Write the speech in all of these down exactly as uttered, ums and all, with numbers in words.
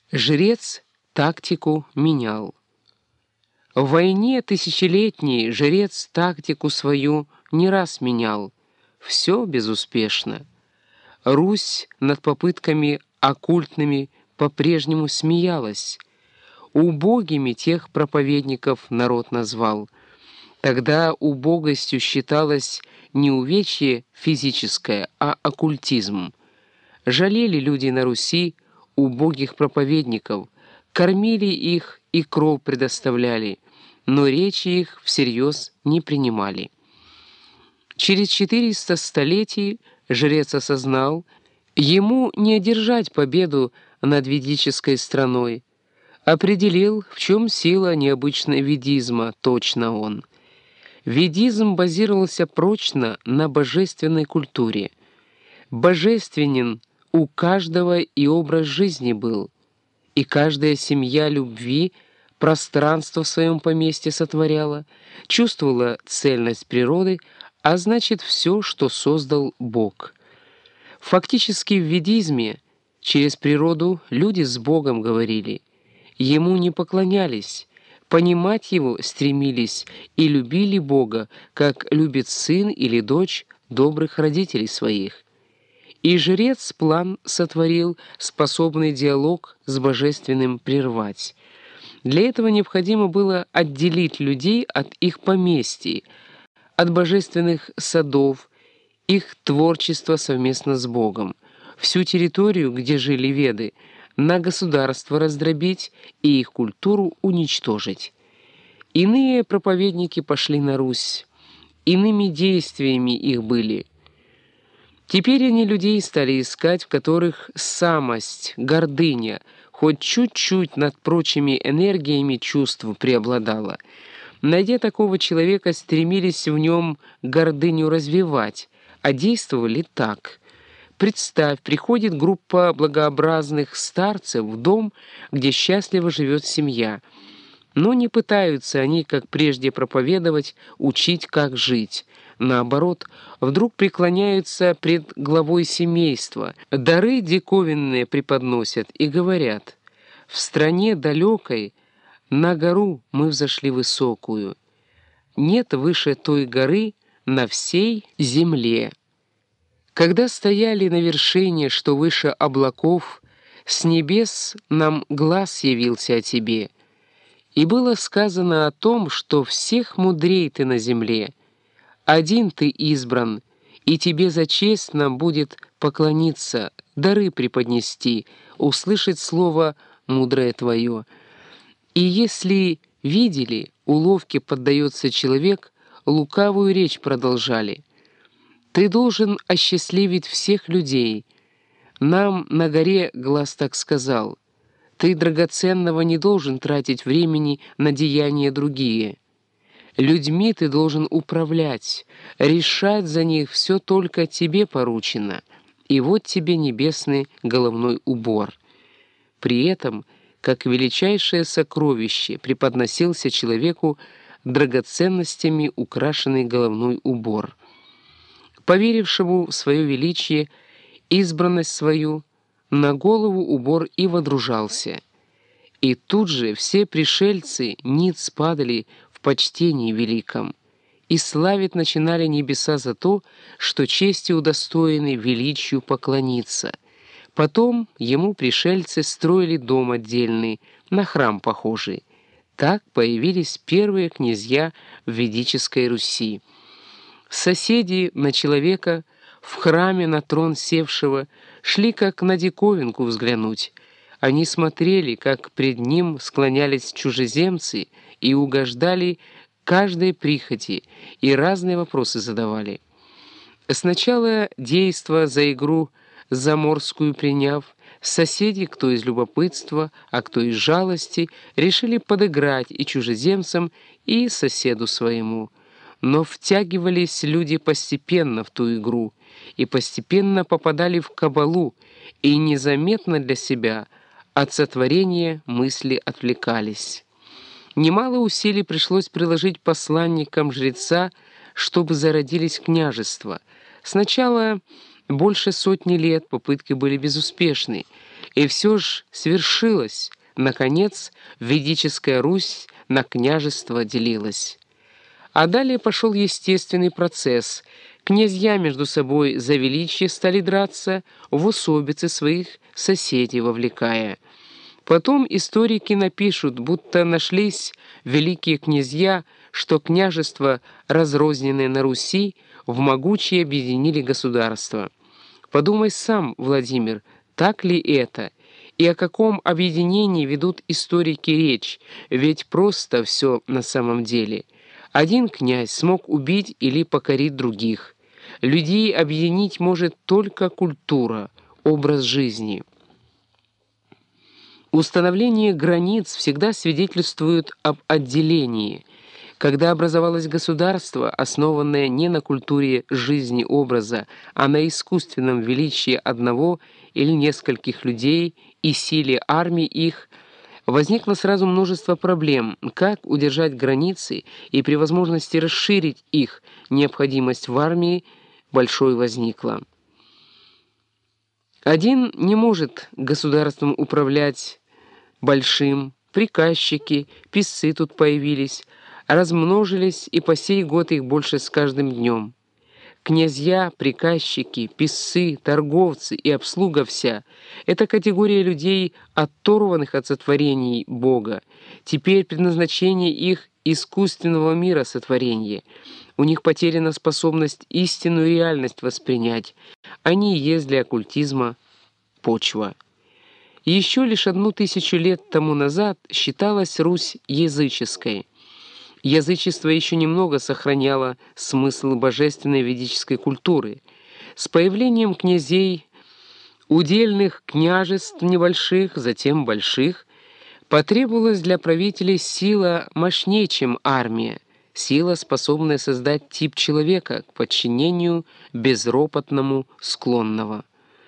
Жрец тактику менял. В войне тысячелетней жрец тактику свою не раз менял. Все безуспешно. Русь над попытками оккультными по-прежнему смеялась. Убогими тех проповедников народ назвал. Тогда убогостью считалось не увечье физическое, а оккультизм. Жалели люди на Руси убогих проповедников, кормили их и кров предоставляли, но речи их всерьез не принимали. Через четыреста столетий жрец осознал, ему не одержать победу над ведической страной. Определил, в чем сила необычного ведизма, точно он. Ведизм базировался прочно на божественной культуре. Божественен у каждого и образ жизни был, и каждая семья любви пространство в своем поместье сотворяла, чувствовала цельность природы, а значит все, что создал Бог. Фактически в ведизме через природу люди с Богом говорили, Ему не поклонялись, понимать Его стремились и любили Бога, как любит сын или дочь добрых родителей своих. И жрец план сотворил, способный диалог с божественным прервать. Для этого необходимо было отделить людей от их поместий, от божественных садов, их творчества совместно с Богом, всю территорию, где жили веды, на государство раздробить и их культуру уничтожить. Иные проповедники пошли на Русь, иными действиями их были. Теперь они людей стали искать, в которых самость, гордыня, хоть чуть-чуть над прочими энергиями чувств преобладала. Найдя такого человека, стремились в нем гордыню развивать, а действовали так. Представь, приходит группа благообразных старцев в дом, где счастливо живет семья. Но не пытаются они, как прежде, проповедовать, учить, как жить. Наоборот, вдруг преклоняются пред главой семейства, дары диковинные преподносят и говорят: «В стране далекой на гору мы взошли высокую. Нет выше той горы на всей земле». Когда стояли на вершине, что выше облаков, с небес нам глас явился о тебе. И было сказано о том, что всех мудрей ты на земле. Один ты избран, и тебе за честь нам будет поклониться, дары преподнести, услышать слово мудрое твое. И если видели, уловке поддается человек, лукавую речь продолжали. Ты должен осчастливить всех людей. Нам на горе глас так сказал. Ты драгоценного не должен тратить времени на деяния другие. Людьми ты должен управлять, решать за них все только тебе поручено. И вот тебе небесный головной убор. При этом, как величайшее сокровище, преподносился человеку драгоценностями украшенный головной убор. Поверившему в свое величие, избранность свою, на голову убор и водружался. И тут же все пришельцы ниц падали в почтении великом, и славить начинали небеса за то, что чести удостоены величию поклониться. Потом ему пришельцы строили дом отдельный, на храм похожий. Так появились первые князья в ведической Руси. Соседи на человека, в храме на трон севшего, шли как на диковинку взглянуть. Они смотрели, как пред ним склонялись чужеземцы и угождали каждой прихоти, и разные вопросы задавали. Сначала действо за игру заморскую приняв, соседи, кто из любопытства, а кто из жалости, решили подыграть и чужеземцам, и соседу своему. Но втягивались люди постепенно в ту игру, и постепенно попадали в кабалу, и незаметно для себя от сотворения мысли отвлекались. Немало усилий пришлось приложить посланникам жреца, чтобы зародились княжества. Сначала больше сотни лет попытки были безуспешны. И все ж свершилось. Наконец, ведическая Русь на княжество делилась. А далее пошел естественный процесс. Князья между собой за величие стали драться, в усобицы своих соседей вовлекая. Потом историки напишут, будто нашлись великие князья, что княжества, разрозненные на Руси, в могучие объединили государство. Подумай сам, Владимир, так ли это? И о каком объединении ведут историки речь? Ведь просто все на самом деле. Один князь смог убить или покорить других. Людей объединить может только культура, образ жизни. Установление границ всегда свидетельствует об отделении. Когда образовалось государство, основанное не на культуре жизни образа, а на искусственном величии одного или нескольких людей и силе армии их, возникло сразу множество проблем, как удержать границы и при возможности расширить их необходимость в армии большой возникла. Один не может государством управлять большим, приказчики, писцы тут появились, размножились, и по сей год их больше с каждым днем. Князья, приказчики, писцы, торговцы и обслуга вся — это категория людей, оторванных от сотворений Бога. Теперь предназначение их — искусственного мира сотворения. У них потеряна способность истинную реальность воспринять. Они и есть для оккультизма почва. Еще лишь одну тысячу лет тому назад считалась Русь языческой. Язычество еще немного сохраняло смысл божественной ведической культуры. С появлением князей, удельных княжеств небольших, затем больших, потребовалась для правителей сила мощнее, чем армия, сила, способная создать тип человека к подчинению безропотному, склонного.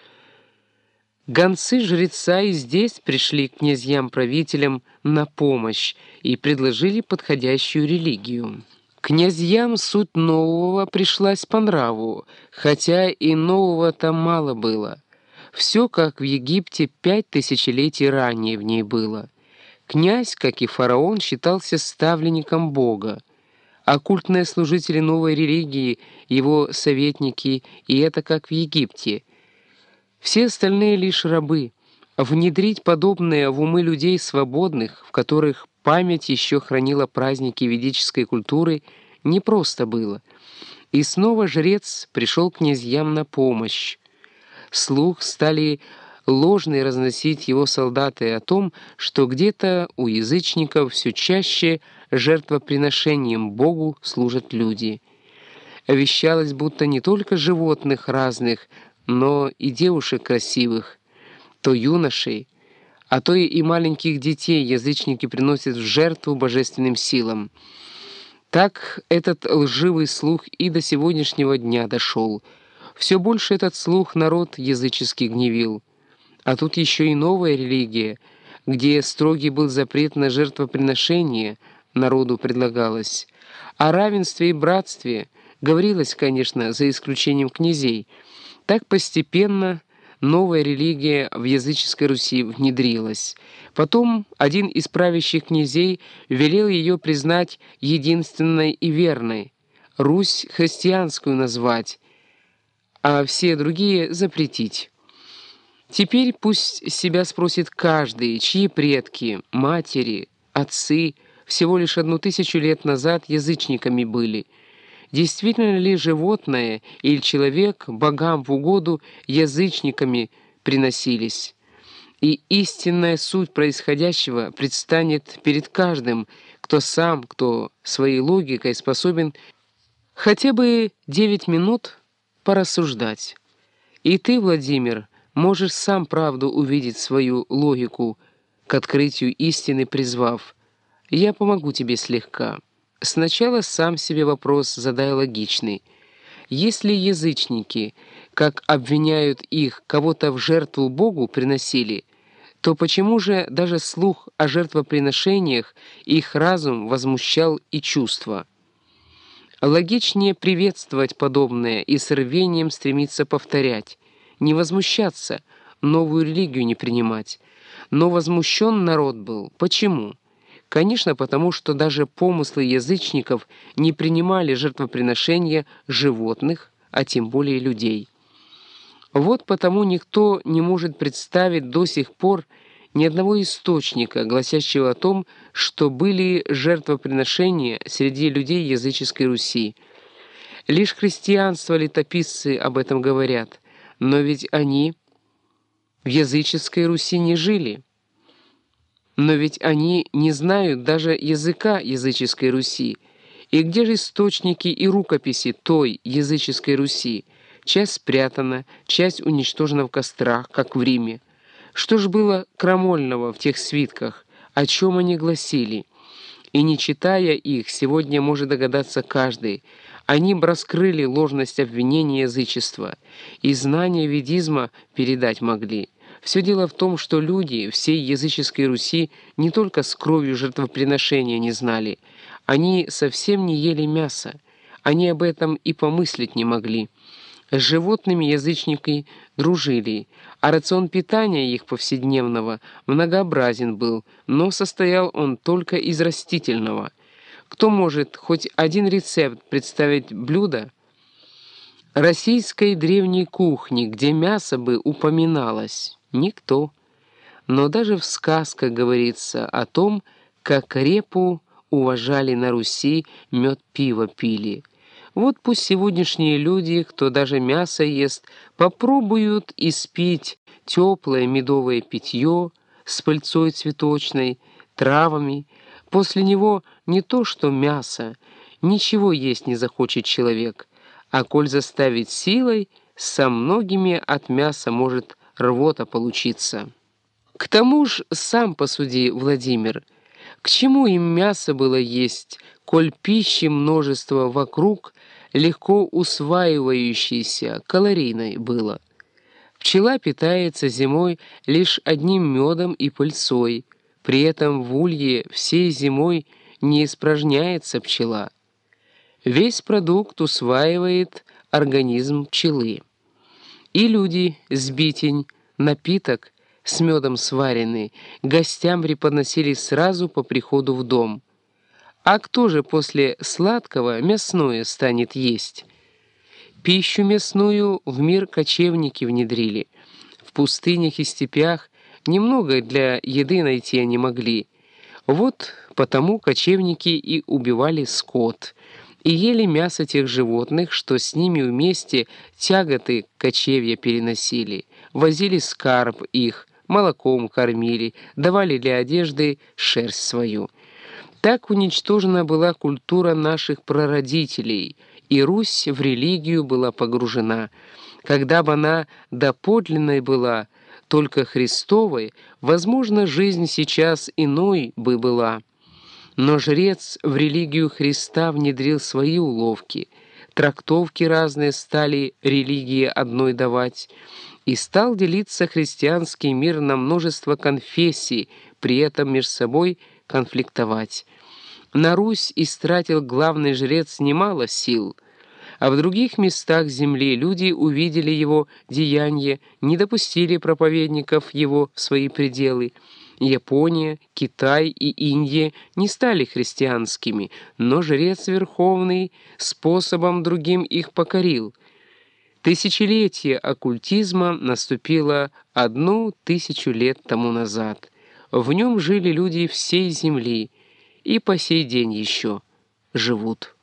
Гонцы жреца и здесь пришли к князьям-правителям на помощь и предложили подходящую религию. Князьям суть нового пришлась по нраву, хотя и нового там мало было. Все, как в Египте, пять тысячелетий ранее в ней было. Князь, как и фараон, считался ставленником Бога. Оккультные служители новой религии, его советники, и это как в Египте. Все остальные лишь рабы. Внедрить подобное в умы людей свободных, в которых память еще хранила праздники ведической культуры, непросто было. И снова жрец пришел к князьям на помощь. Слух стали ложный разносить его солдаты о том, что где-то у язычников все чаще жертвоприношением Богу служат люди. Вещалось, будто не только животных разных, но и девушек красивых, то юношей, а то и маленьких детей язычники приносят в жертву божественным силам. Так этот лживый слух и до сегодняшнего дня дошел. Все больше этот слух народ языческий гневил. А тут еще и новая религия, где строгий был запрет на жертвоприношение, народу предлагалось. О равенстве и братстве говорилось, конечно, за исключением князей. Так постепенно новая религия в языческой Руси внедрилась. Потом один из правящих князей велел ее признать единственной и верной, Русь христианскую назвать, а все другие запретить. Теперь пусть себя спросит каждый, чьи предки, матери, отцы всего лишь одну тысячу лет назад язычниками были. Действительно ли животное или человек богам в угоду язычниками приносились? И истинная суть происходящего предстанет перед каждым, кто сам, кто своей логикой способен хотя бы девять минут порассуждать. И ты, Владимир, можешь сам правду увидеть, свою логику, к открытию истины призвав. Я помогу тебе слегка. Сначала сам себе вопрос задай логичный. Если язычники, как обвиняют их, кого-то в жертву Богу приносили, то почему же даже слух о жертвоприношениях их разум возмущал и чувства? Логичнее приветствовать подобное и с рвением стремиться повторять, не возмущаться, новую религию не принимать. Но возмущен народ был. Почему? Конечно, потому что даже помыслы язычников не принимали жертвоприношения животных, а тем более людей. Вот потому никто не может представить до сих пор ни одного источника, гласящего о том, что были жертвоприношения среди людей языческой Руси. Лишь христианство-летописцы об этом говорят, но ведь они в языческой Руси не жили. Но ведь они не знают даже языка языческой Руси. И где же источники и рукописи той языческой Руси? Часть спрятана, часть уничтожена в кострах, как в Риме. Что ж было крамольного в тех свитках? О чем они гласили? И не читая их, сегодня может догадаться каждый. Они б раскрыли ложность обвинения язычества, и знания ведизма передать могли. Все дело в том, что люди всей языческой Руси не только с кровью жертвоприношения не знали, они совсем не ели мяса, они об этом и помыслить не могли. С животными язычники дружили, а рацион питания их повседневного многообразен был, но состоял он только из растительного. Кто может хоть один рецепт представить блюдо российской древней кухни, где мясо бы упоминалось? Никто. Но даже в сказках говорится о том, как репу уважали на Руси, мед пиво пили. Вот пусть сегодняшние люди, кто даже мясо ест, попробуют испить теплое медовое питье с пыльцой цветочной, травами. После него не то что мясо, ничего есть не захочет человек, а коль заставить силой, со многими от мяса может рвота получиться. К тому ж сам посуди, Владимир, к чему им мясо было есть, коль пищи множество вокруг, легко усваивающейся, калорийной было? Пчела питается зимой лишь одним медом и пыльцой, при этом в улье всей зимой не испражняется пчела. Весь продукт усваивает организм пчелы. И люди, сбитень, напиток, с медом сваренный, гостям преподносили сразу по приходу в дом. А кто же после сладкого мясное станет есть? Пищу мясную в мир кочевники внедрили. В пустынях и степях немного для еды найти они могли. Вот потому кочевники и убивали скот, и ели мясо тех животных, что с ними вместе тяготы кочевья переносили, возили скарб их, молоком кормили, давали для одежды шерсть свою. Так уничтожена была культура наших прародителей, и Русь в религию была погружена. Когда бы она доподлинной была, только Христовой, возможно, жизнь сейчас иной бы была. Но жрец в религию Христа внедрил свои уловки, трактовки разные стали религии одной давать, и стал делиться христианский мир на множество конфессий, при этом между собой конфликтовать. На Русь истратил главный жрец немало сил, а в других местах земли люди увидели его деяния, не допустили проповедников его в свои пределы. Япония, Китай и Индия не стали христианскими, но жрец Верховный способом другим их покорил. Тысячелетие оккультизма наступило одну тысячу лет тому назад. В нем жили люди всей земли и по сей день еще живут.